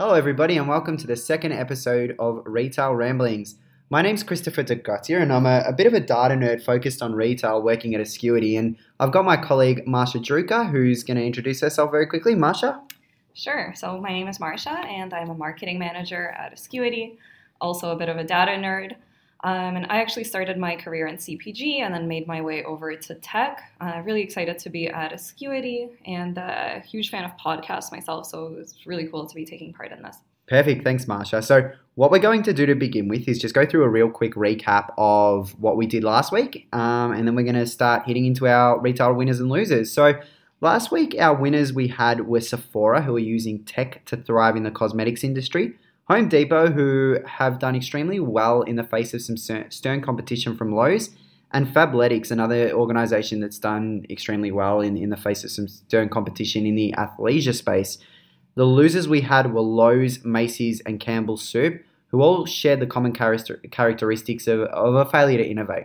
Hello, everybody, and welcome to the second episode of Retail Ramblings. My name's Christopher de Gautier, and I'm a bit of a data nerd focused on retail working at Acuity. And I've got my colleague, Marsha Druka, who's going to introduce herself very quickly. Marsha? Sure. So my name is Marsha, and I'm a marketing manager at Acuity, also a bit of a data nerd. And I actually started my career in CPG and then made my way over to tech. Really excited to be at Acuity and a huge fan of podcasts myself, so it's really cool to be taking part in this. Perfect. Thanks, Marsha. So what we're going to do to begin with is just go through a real quick recap of what we did last week, and then we're going to start hitting into our retail winners and losers. So last week, our winners we had were Sephora, who are using tech to thrive in the cosmetics industry, Home Depot, who have done extremely well in the face of some stern competition from Lowe's, and Fabletics, another organization that's done extremely well in the face of some stern competition in the athleisure space. The losers we had were Lowe's, Macy's, and Campbell's Soup, who all shared the common characteristics of a failure to innovate.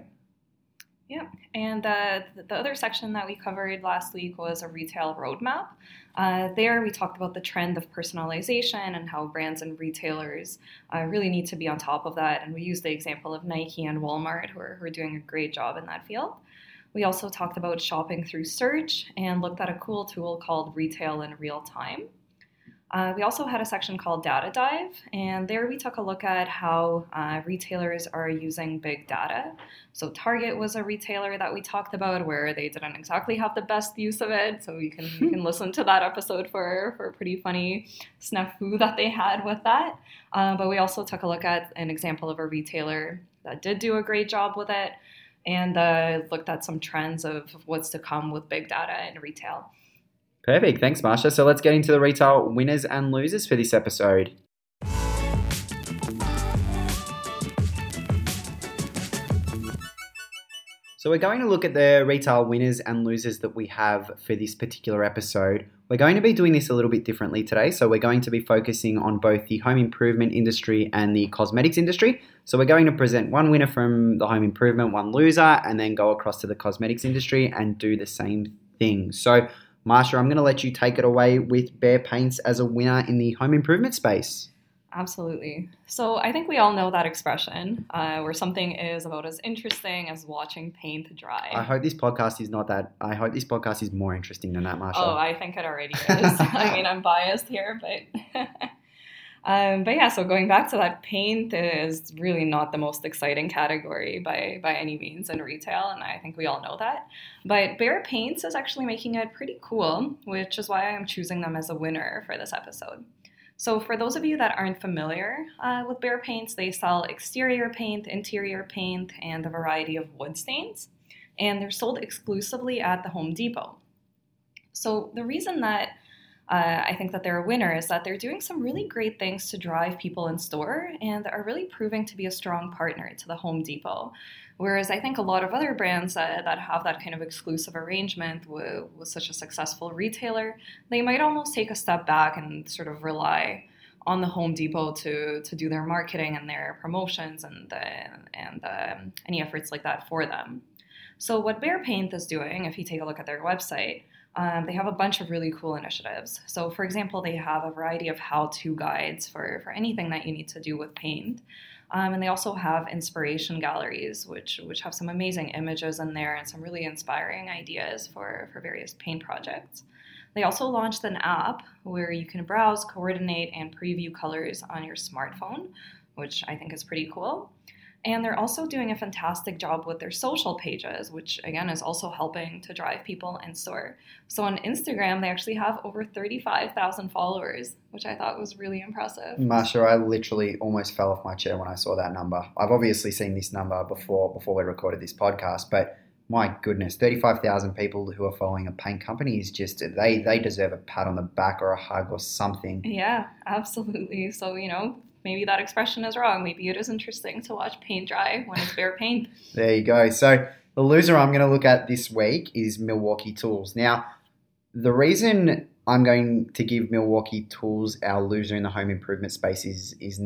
Yeah, and the other section that we covered last week was a retail roadmap. There we talked about the trend of personalization and how brands and retailers really need to be on top of that. And we used the example of Nike and Walmart, who are doing a great job in that field. We also talked about shopping through search and looked at a cool tool called Retail in Real Time. We also had a section called Data Dive, and there we took a look at how retailers are using big data. So Target was a retailer that we talked about where they didn't exactly have the best use of it, so you can listen to that episode for a pretty funny snafu that they had with that. But we also took a look at an example of a retailer that did do a great job with it, and looked at some trends of what's to come with big data in retail. Perfect. Thanks, Marsha. So let's get into the retail winners and losers for this episode. So we're going to look at the retail winners and losers that we have for this particular episode. We're going to be doing this a little bit differently today. So we're going to be focusing on both the home improvement industry and the cosmetics industry. So we're going to present one winner from the home improvement, one loser, and then go across to the cosmetics industry and do the same thing. So Marsha, I'm going to let you take it away with Behr Paints as a winner in the home improvement space. Absolutely. So I think we all know that expression where something is about as interesting as watching paint dry. I hope this podcast is not that. I hope this podcast is more interesting than that, Marsha. Oh, I think it already is. I mean, I'm biased here, but... But yeah, so going back to that, paint is really not the most exciting category by any means in retail, and I think we all know that. But Behr Paints is actually making it pretty cool, which is why I'm choosing them as a winner for this episode. So for those of you that aren't familiar with Behr Paints, they sell exterior paint, interior paint, and a variety of wood stains, and they're sold exclusively at the Home Depot. So the reason that I think that they're a winner is that they're doing some really great things to drive people in store and are really proving to be a strong partner to the Home Depot. Whereas I think a lot of other brands that have that kind of exclusive arrangement with such a successful retailer, they might almost take a step back and sort of rely on the Home Depot to do their marketing and their promotions and any efforts like that for them. So what Behr Paint is doing, if you take a look at their website, they have a bunch of really cool initiatives. So for example, they have a variety of how-to guides for anything that you need to do with paint. And they also have inspiration galleries, which have some amazing images in there and some really inspiring ideas for various paint projects. They also launched an app where you can browse, coordinate, and preview colors on your smartphone, which I think is pretty cool. And they're also doing a fantastic job with their social pages, which again is also helping to drive people in store. So on Instagram, they actually have over 35,000 followers, which I thought was really impressive. Marsha, I literally almost fell off my chair when I saw that number. I've obviously seen this number before we recorded this podcast, but my goodness, 35,000 people who are following a paint company is just, they deserve a pat on the back or a hug or something. Yeah, absolutely. So, maybe that expression is wrong. Maybe it is interesting to watch paint dry when it's Behr Paint. There you go. So the loser I'm going to look at this week is Milwaukee Tools. Now, the reason I'm going to give Milwaukee Tools our loser in the home improvement space is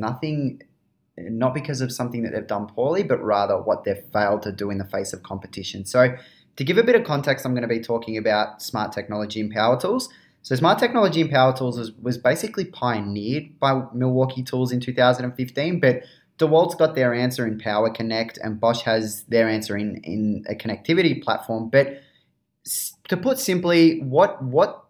not because of something that they've done poorly, but rather what they've failed to do in the face of competition. So to give a bit of context, I'm going to be talking about smart technology and power tools. So smart technology in power tools was basically pioneered by Milwaukee Tools in 2015, but DeWalt's got their answer in Power Connect and Bosch has their answer in a connectivity platform. But to put simply, what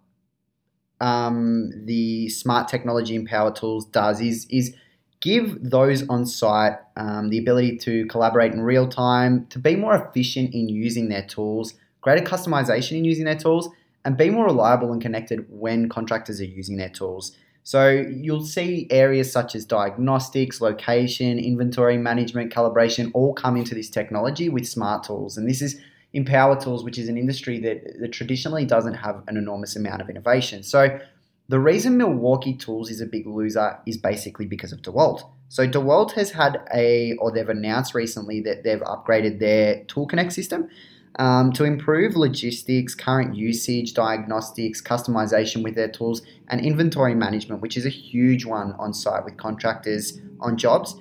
the smart technology in power tools does is give those on site the ability to collaborate in real time, to be more efficient in using their tools, greater customization in using their tools, and be more reliable and connected when contractors are using their tools. So you'll see areas such as diagnostics, location, inventory management, calibration all come into this technology with smart tools. And this is in power tools, which is an industry that traditionally doesn't have an enormous amount of innovation. So the reason Milwaukee Tools is a big loser is basically because of DeWalt. So DeWalt has they've announced recently that they've upgraded their Tool Connect system to improve logistics, current usage, diagnostics, customization with their tools, and inventory management, which is a huge one on site with contractors on jobs.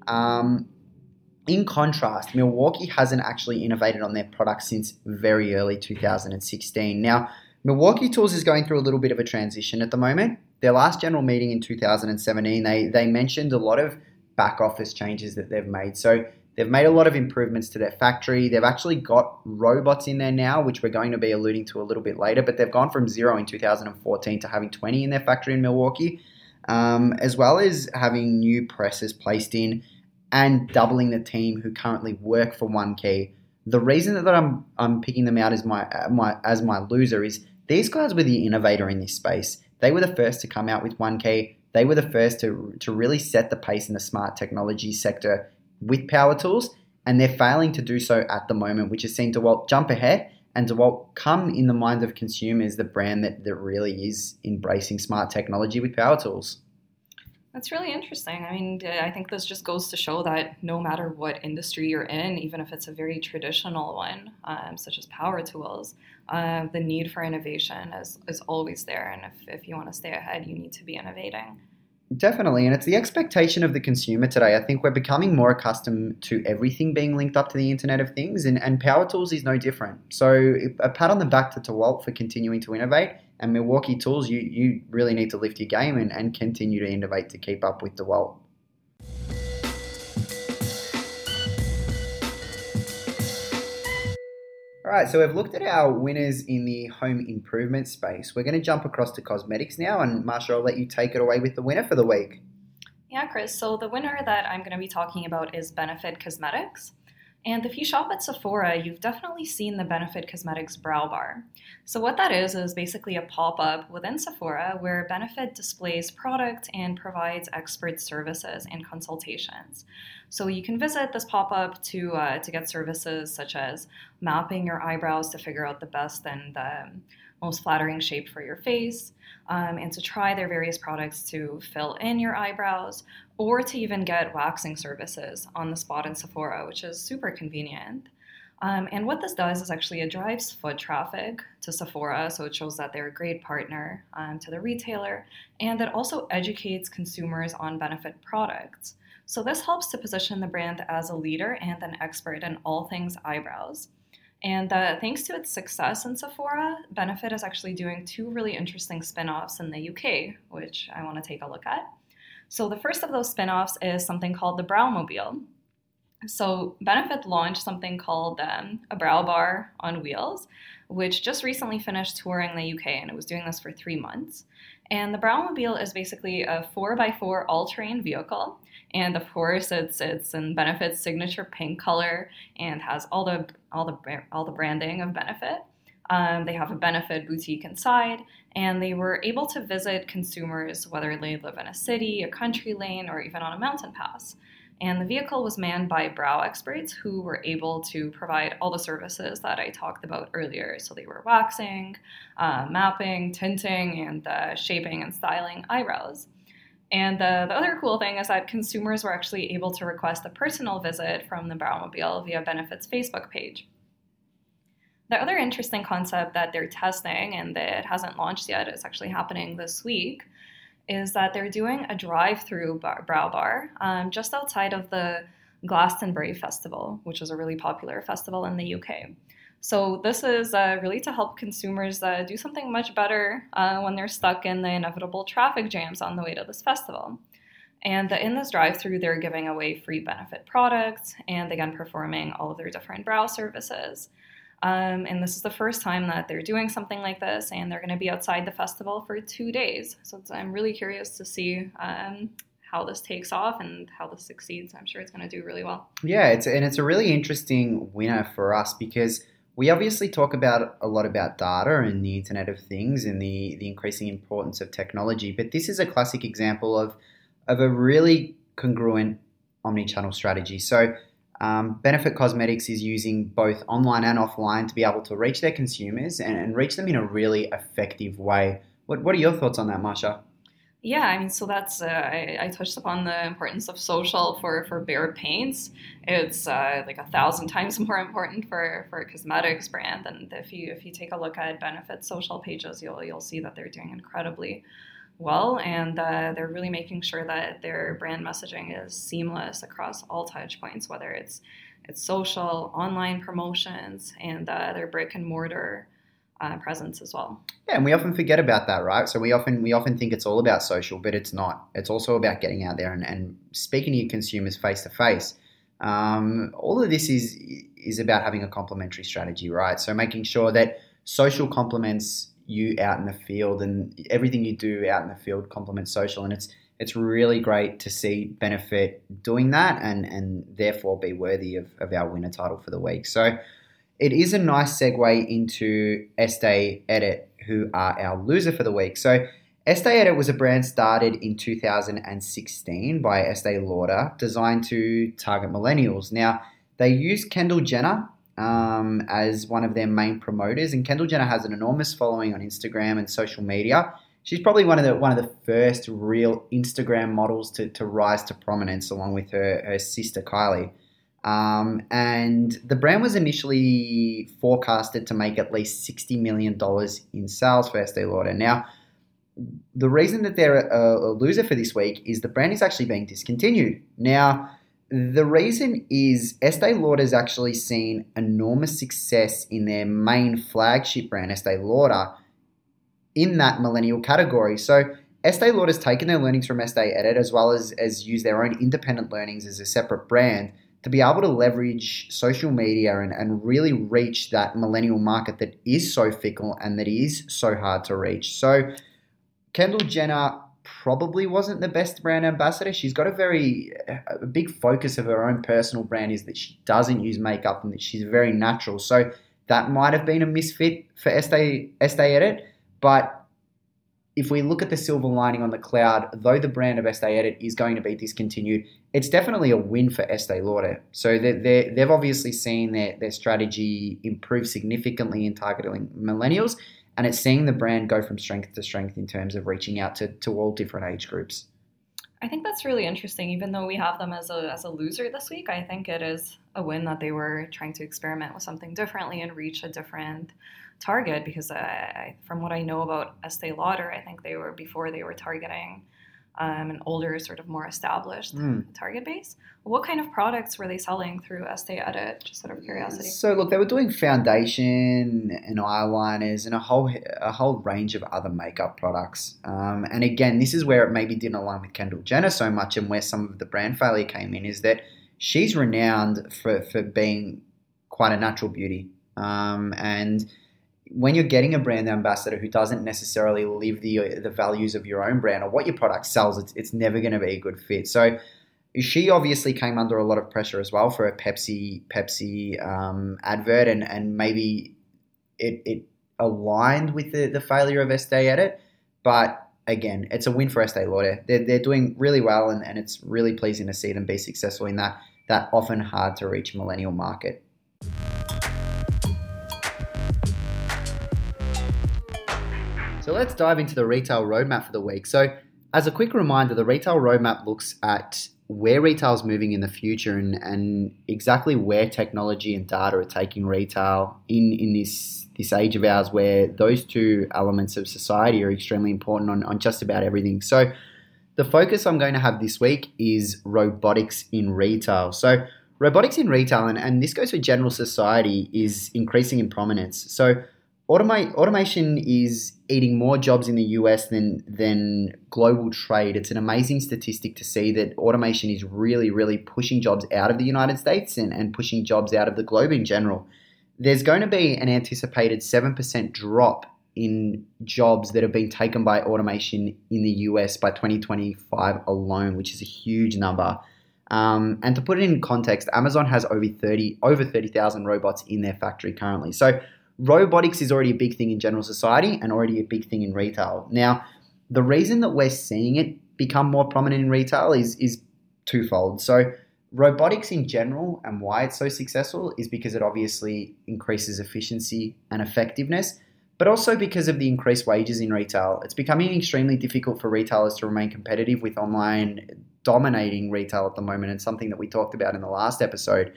In contrast, Milwaukee hasn't actually innovated on their products since very early 2016. Now, Milwaukee Tools is going through a little bit of a transition at the moment. Their last general meeting in 2017, they mentioned a lot of back office changes that they've made. So they've made a lot of improvements to their factory. They've actually got robots in there now, which we're going to be alluding to a little bit later, but they've gone from 0 in 2014 to having 20 in their factory in Milwaukee, as well as having new presses placed in and doubling the team who currently work for One Key. The reason that I'm picking them out as my loser is these guys were the innovator in this space. They were the first to come out with One Key. They were the first to really set the pace in the smart technology sector with power tools, and they're failing to do so at the moment, which has seen DeWalt jump ahead and DeWalt come in the mind of consumers the brand that really is embracing smart technology with power tools. That's really interesting. I mean, I think this just goes to show that no matter what industry you're in, even if it's a very traditional one, such as power tools, the need for innovation is always there. And if you want to stay ahead, you need to be innovating. Definitely, and it's the expectation of the consumer today. I think we're becoming more accustomed to everything being linked up to the Internet of Things, and power tools is no different. So a pat on the back to DeWalt for continuing to innovate, and Milwaukee Tools, you really need to lift your game and continue to innovate to keep up with DeWalt. All right, so we've looked at our winners in the home improvement space. We're going to jump across to cosmetics now, and Marsha, I'll let you take it away with the winner for the week. Yeah, Chris. So the winner that I'm going to be talking about is Benefit Cosmetics. And if you shop at Sephora, you've definitely seen the Benefit Cosmetics Brow Bar. So what that is basically a pop-up within Sephora where Benefit displays product and provides expert services and consultations. So you can visit this pop-up to get services such as mapping your eyebrows to figure out the best and the most flattering shape for your face, and to try their various products to fill in your eyebrows, or to even get waxing services on the spot in Sephora, which is super convenient. And what this does is actually it drives foot traffic to Sephora, so it shows that they're a great partner to the retailer, and it also educates consumers on Benefit products. So this helps to position the brand as a leader and an expert in all things eyebrows. And thanks to its success in Sephora, Benefit is actually doing 2 really interesting spin-offs in the UK, which I want to take a look at. So the first of those spin-offs is something called the Browmobile. So Benefit launched something called a brow bar on wheels, which just recently finished touring the UK, and it was doing this for 3 months. And the Browmobile is basically a 4x4 all-terrain vehicle, and of course it's in Benefit's signature pink color and has all the branding of Benefit. They have a Benefit boutique inside, and they were able to visit consumers whether they live in a city, a country lane, or even on a mountain pass. And the vehicle was manned by brow experts who were able to provide all the services that I talked about earlier. So they were waxing, mapping, tinting, and shaping and styling eyebrows. And the other cool thing is that consumers were actually able to request a personal visit from the Browmobile via Benefit's Facebook page. The other interesting concept that they're testing, and that hasn't launched yet, it's actually happening this week, is that they're doing a drive-through brow bar just outside of the Glastonbury Festival, which is a really popular festival in the UK. So this is really to help consumers do something much better when they're stuck in the inevitable traffic jams on the way to this festival. And in this drive-through, they're giving away free benefit products and again performing all of their different brow services. And this is the first time that they're doing something like this, and they're going to be outside the festival for 2 days. So I'm really curious to see how this takes off and how this succeeds. I'm sure it's going to do really well. Yeah, it's a really interesting winner for us because we obviously talk about a lot about data and the Internet of Things and the increasing importance of technology, but this is a classic example of a really congruent omni-channel strategy. So Benefit Cosmetics is using both online and offline to be able to reach their consumers and reach them in a really effective way. What are your thoughts on that, Marsha? Yeah, I mean, so that's I touched upon the importance of social for Bare Paints. It's like 1,000 times more important for a cosmetics brand. And if you take a look at Benefit social pages, you'll see that they're doing incredibly well, and they're really making sure that their brand messaging is seamless across all touch points, whether it's social, online promotions, and their brick and mortar presence as well. Yeah, and we often forget about that, right? So we often think it's all about social, but it's not. It's also about getting out there and speaking to your consumers face to face. All of this is about having a complementary strategy, right? So making sure that social complements you out in the field, and everything you do out in the field complements social, and it's really great to see Benefit doing that and therefore be worthy of our winner title for the week. So it is a nice segue into Estee Edit, who are our loser for the week. So Estee Edit was a brand started in 2016 by Estee Lauder, designed to target millennials. Now, they use Kendall Jenner as one of their main promoters, and Kendall Jenner has an enormous following on Instagram and social media. She's probably one of the first real Instagram models to rise to prominence, along with her sister Kylie. And the brand was initially forecasted to make at least $60 million in sales for Estee Lauder. Now, the reason that they're a loser for this week is the brand is actually being discontinued. Now, the reason is Estee Lauder's actually seen enormous success in their main flagship brand, Estee Lauder, in that millennial category. So Estee Lauder's taken their learnings from Estee Edit as well as use their own independent learnings as a separate brand to be able to leverage social media and really reach that millennial market that is so fickle and that is so hard to reach. So Kendall Jenner probably wasn't the best brand ambassador. She's got a big focus of her own personal brand is that she doesn't use makeup and that she's very natural. So that might have been a misfit for Estee Edit. But if we look at the silver lining on the cloud, though the brand of Estee Edit is going to be discontinued, it's definitely a win for Estee Lauder. So they've obviously seen their strategy improve significantly in targeting millennials, and it's seeing the brand go from strength to strength in terms of reaching out to all different age groups. I think that's really interesting. Even though we have them as a loser this week, I think it is a win that they were trying to experiment with something differently and reach a different target. Because from what I know about Estee Lauder, I think they were targeting an older, sort of more established target base. What kind of products were they selling through Estee Edit? Just out of curiosity. So look, they were doing foundation and eyeliners and a whole range of other makeup products. And again, this is where it maybe didn't align with Kendall Jenner so much, and where some of the brand failure came in, is that she's renowned for being quite a natural beauty. And when you're getting a brand ambassador who doesn't necessarily live the values of your own brand or what your product sells, it's never going to be a good fit. So she obviously came under a lot of pressure as well for a Pepsi advert, and maybe it aligned with the failure of Estee Edit. But again, it's a win for Estee Lauder. They're doing really well, and it's really pleasing to see them be successful in that often hard to reach millennial market. So let's dive into the retail roadmap for the week. So as a quick reminder, the retail roadmap looks at where retail is moving in the future and exactly where technology and data are taking retail in this age of ours, where those two elements of society are extremely important on just about everything. So the focus I'm going to have this week is robotics in retail. So robotics in retail, and this goes for general society, is increasing in prominence. So automation is eating more jobs in the US than global trade. It's an amazing statistic to see that automation is really, really pushing jobs out of the United States and pushing jobs out of the globe in general. There's going to be an anticipated 7% drop in jobs that have been taken by automation in the US by 2025 alone, which is a huge number. And to put it in context, Amazon has over 30,000 robots in their factory currently. So robotics is already a big thing in general society and already a big thing in retail. Now, the reason that we're seeing it become more prominent in retail is twofold. So robotics in general and why it's so successful is because it obviously increases efficiency and effectiveness, but also because of the increased wages in retail. It's becoming extremely difficult for retailers to remain competitive with online dominating retail at the moment, and something that we talked about in the last episode.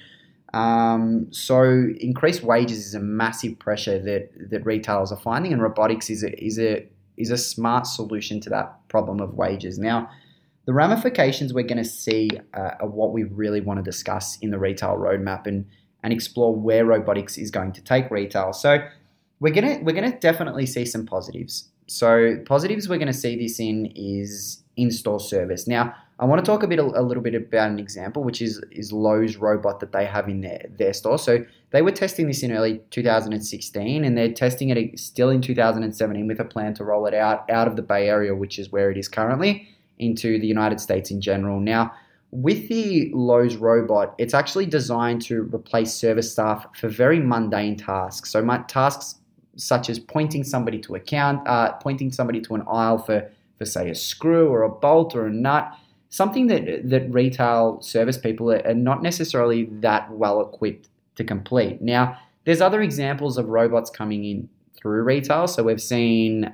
So increased wages is a massive pressure that retailers are finding, and robotics is a smart solution to that problem of wages. Now, the ramifications we're going to see are what we really want to discuss in the retail roadmap and explore where robotics is going to take retail. So we're gonna definitely see some positives. So positives we're going to see this in is in-store service. Now, I want to talk a little bit about an example, which is Lowe's robot that they have in their store. So they were testing this in early 2016, and they're testing it still in 2017 with a plan to roll it out of the Bay Area, which is where it is currently, into the United States in general. Now, with the Lowe's robot, it's actually designed to replace service staff for very mundane tasks. So tasks such as pointing somebody to an aisle for say a screw or a bolt or a nut, something that retail service people are not necessarily that well equipped to complete. Now, there's other examples of robots coming in through retail. So we've seen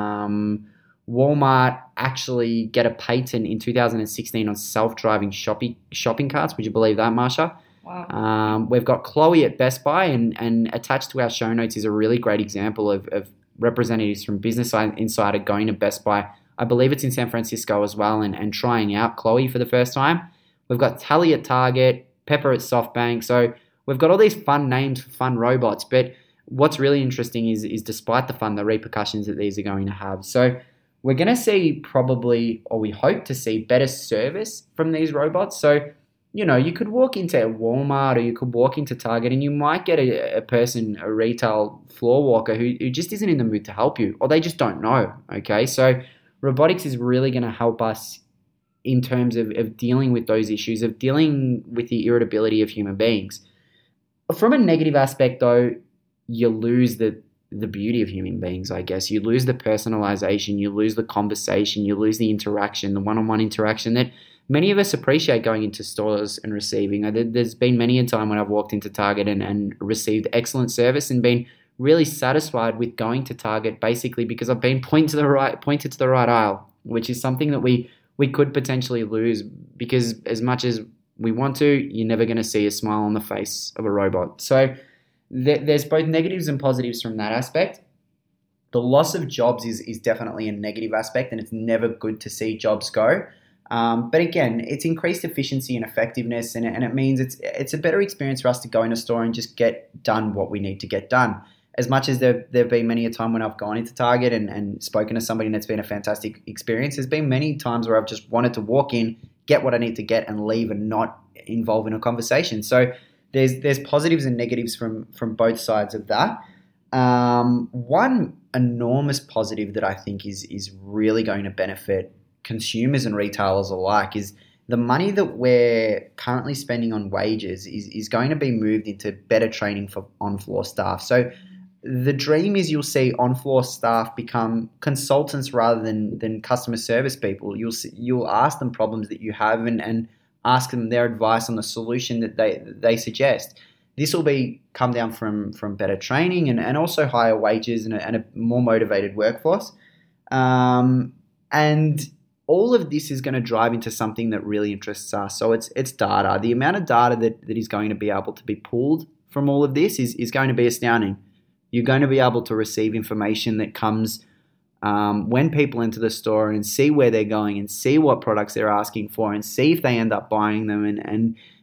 Walmart actually get a patent in 2016 on self-driving shopping carts. Would you believe that, Marsha? Wow. We've got Chloe at Best Buy, and attached to our show notes is a really great example of representatives from Business Insider going to Best Buy. I believe it's in San Francisco as well, and trying out Chloe for the first time. We've got Tally at Target, Pepper at SoftBank. So we've got all these fun names for fun robots, but what's really interesting is despite the fun, the repercussions that these are going to have. So we're going to see probably, or we hope to see, better service from these robots. So, you could walk into Walmart or you could walk into Target and you might get a person, a retail floor walker who just isn't in the mood to help you, or they just don't know, okay? So robotics is really going to help us in terms of dealing with those issues, of dealing with the irritability of human beings. From a negative aspect, though, you lose the beauty of human beings, I guess. You lose the personalization, you lose the conversation, you lose the interaction, the one-on-one interaction that many of us appreciate going into stores and receiving. There's been many a time when I've walked into Target and received excellent service and been really satisfied with going to Target, basically because I've been pointed to the right aisle, which is something that we could potentially lose, because as much as we want to, you're never going to see a smile on the face of a robot. So there's both negatives and positives from that aspect. The loss of jobs is definitely a negative aspect, and it's never good to see jobs go. But again, it's increased efficiency and effectiveness, and it means it's a better experience for us to go in a store and just get done what we need to get done. As much as there have been many a time when I've gone into Target and spoken to somebody and it's been a fantastic experience, there's been many times where I've just wanted to walk in, get what I need to get, and leave and not involve in a conversation. So there's positives and negatives from both sides of that. One enormous positive that I think is really going to benefit consumers and retailers alike is the money that we're currently spending on wages is going to be moved into better training for on-floor staff. So the dream is you'll see on-floor staff become consultants rather than customer service people. You'll ask them problems that you have and ask them their advice on the solution that they suggest. This will come down from better training and also higher wages and a more motivated workforce. And all of this is going to drive into something that really interests us. So it's data. The amount of data that is going to be able to be pulled from all of this is going to be astounding. You're going to be able to receive information that comes when people enter the store and see where they're going and see what products they're asking for and see if they end up buying them and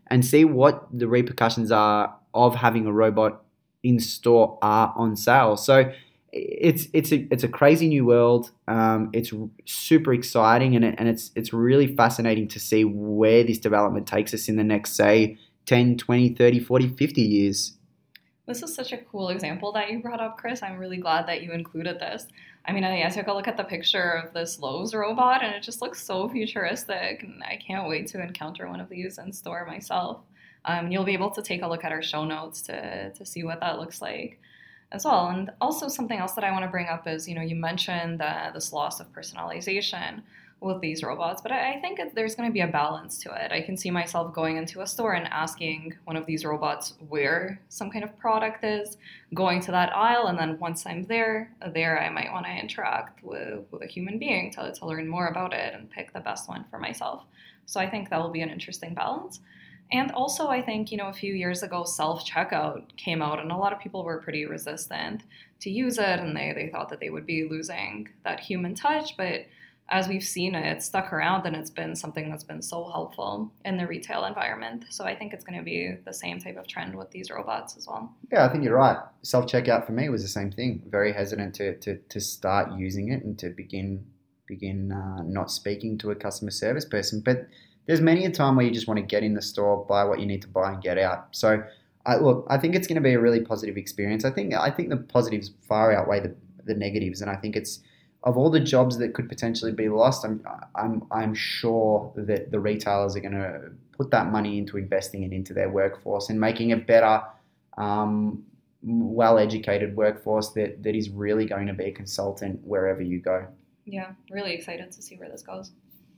and see what the repercussions are of having a robot in store are on sale. So it's a crazy new world. It's super exciting, and it's really fascinating to see where this development takes us in the next, say, 10, 20, 30, 40, 50 years. This is such a cool example that you brought up, Chris. I'm really glad that you included this. I mean, I took a look at the picture of this Lowe's robot, and it just looks so futuristic, and I can't wait to encounter one of these in store myself. You'll be able to take a look at our show notes to see what that looks like as well. And also something else that I want to bring up is, you mentioned this loss of personalization with these robots, but I think there's going to be a balance to it. I can see myself going into a store and asking one of these robots where some kind of product is, going to that aisle, and then once I'm there I might want to interact with a human being to learn more about it and pick the best one for myself. So I think that will be an interesting balance. And also, I think, a few years ago, self-checkout came out, and a lot of people were pretty resistant to use it, and they thought that they would be losing that human touch. But as we've seen, it's stuck around, and it's been something that's been so helpful in the retail environment. So I think it's going to be the same type of trend with these robots as well. Yeah, I think you're right. Self-checkout for me was the same thing. Very hesitant to start using it and to begin not speaking to a customer service person. But there's many a time where you just want to get in the store, buy what you need to buy, and get out. So, I think it's going to be a really positive experience. I think the positives far outweigh the negatives, and I think it's, of all the jobs that could potentially be lost, I'm sure that the retailers are going to put that money into investing it into their workforce and making a better, well-educated workforce that is really going to be a consultant wherever you go. Yeah, really excited to see where this goes.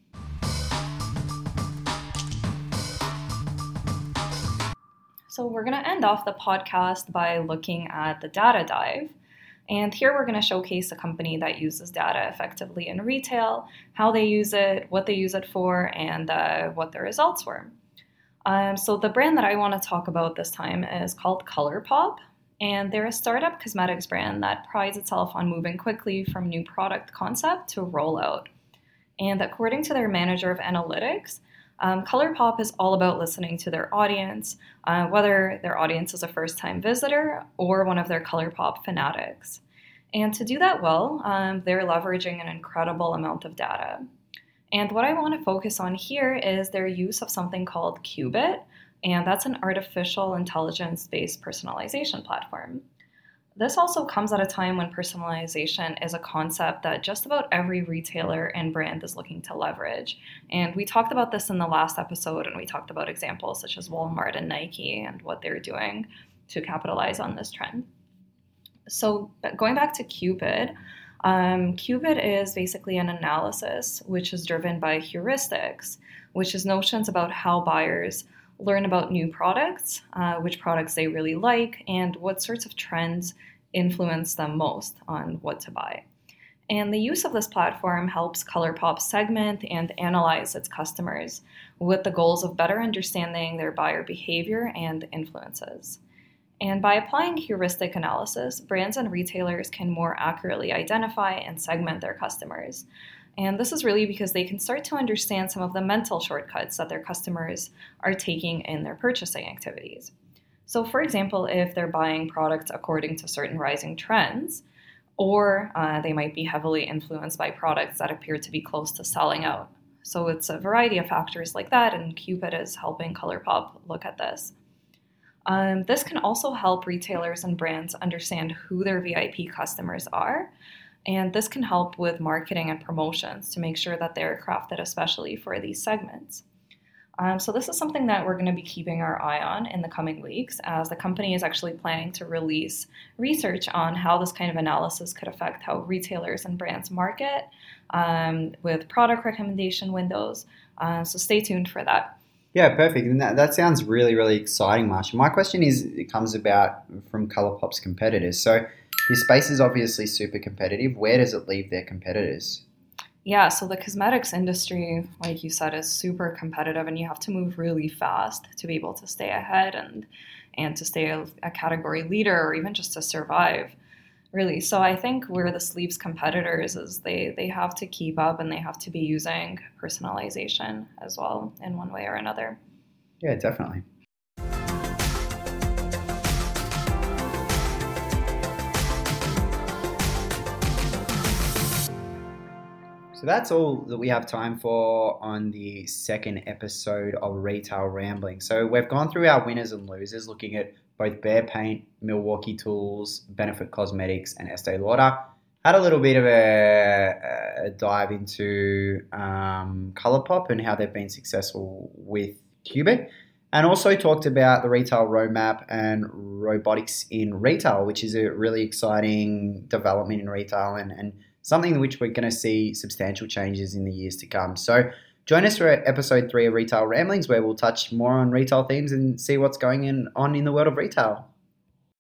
So we're going to end off the podcast by looking at the data dive. And here we're going to showcase a company that uses data effectively in retail, how they use it, what they use it for, and what the results were. So the brand that I want to talk about this time is called ColourPop, and they're a startup cosmetics brand that prides itself on moving quickly from new product concept to rollout. And according to their manager of analytics, ColourPop is all about listening to their audience, whether their audience is a first-time visitor or one of their ColourPop fanatics. And to do that well, they're leveraging an incredible amount of data. And what I want to focus on here is their use of something called Qubit, and that's an artificial intelligence-based personalization platform. This also comes at a time when personalization is a concept that just about every retailer and brand is looking to leverage. And we talked about this in the last episode, and we talked about examples such as Walmart and Nike and what they're doing to capitalize on this trend. So going back to Qubit, Qubit is basically an analysis which is driven by heuristics, which is notions about how buyers learn about new products, which products they really like, and what sorts of trends influence them most on what to buy. And the use of this platform helps ColourPop segment and analyze its customers with the goals of better understanding their buyer behavior and influences. And by applying heuristic analysis, brands and retailers can more accurately identify and segment their customers. And this is really because they can start to understand some of the mental shortcuts that their customers are taking in their purchasing activities. So for example, if they're buying products according to certain rising trends, or they might be heavily influenced by products that appear to be close to selling out. So it's a variety of factors like that, and Qubit is helping ColourPop look at this. This can also help retailers and brands understand who their VIP customers are, and this can help with marketing and promotions to make sure that they're crafted especially for these segments. So this is something that we're going to be keeping our eye on in the coming weeks, as the company is actually planning to release research on how this kind of analysis could affect how retailers and brands market with product recommendation windows. So stay tuned for that. Yeah, perfect. And that sounds really, really exciting, Marsha. My question it comes about from ColourPop's competitors. So this space is obviously super competitive. Where does it leave their competitors? Yeah, so the cosmetics industry, like you said, is super competitive, and you have to move really fast to be able to stay ahead and to stay a category leader, or even just to survive, really. So I think where this leaves competitors is they have to keep up, and they have to be using personalization as well in one way or another. Yeah, definitely. So that's all that we have time for on the second episode of Retail Rambling. So we've gone through our winners and losers, looking at both Bear Paint, Milwaukee Tools, Benefit Cosmetics, and Estee Lauder. Had a little bit of a dive into ColourPop and how they've been successful with Cubic. And also talked about the retail roadmap and robotics in retail, which is a really exciting development in retail and something which we're going to see substantial changes in the years to come. So join us for episode 3 of Retail Ramblings, where we'll touch more on retail themes and see what's going on in the world of retail.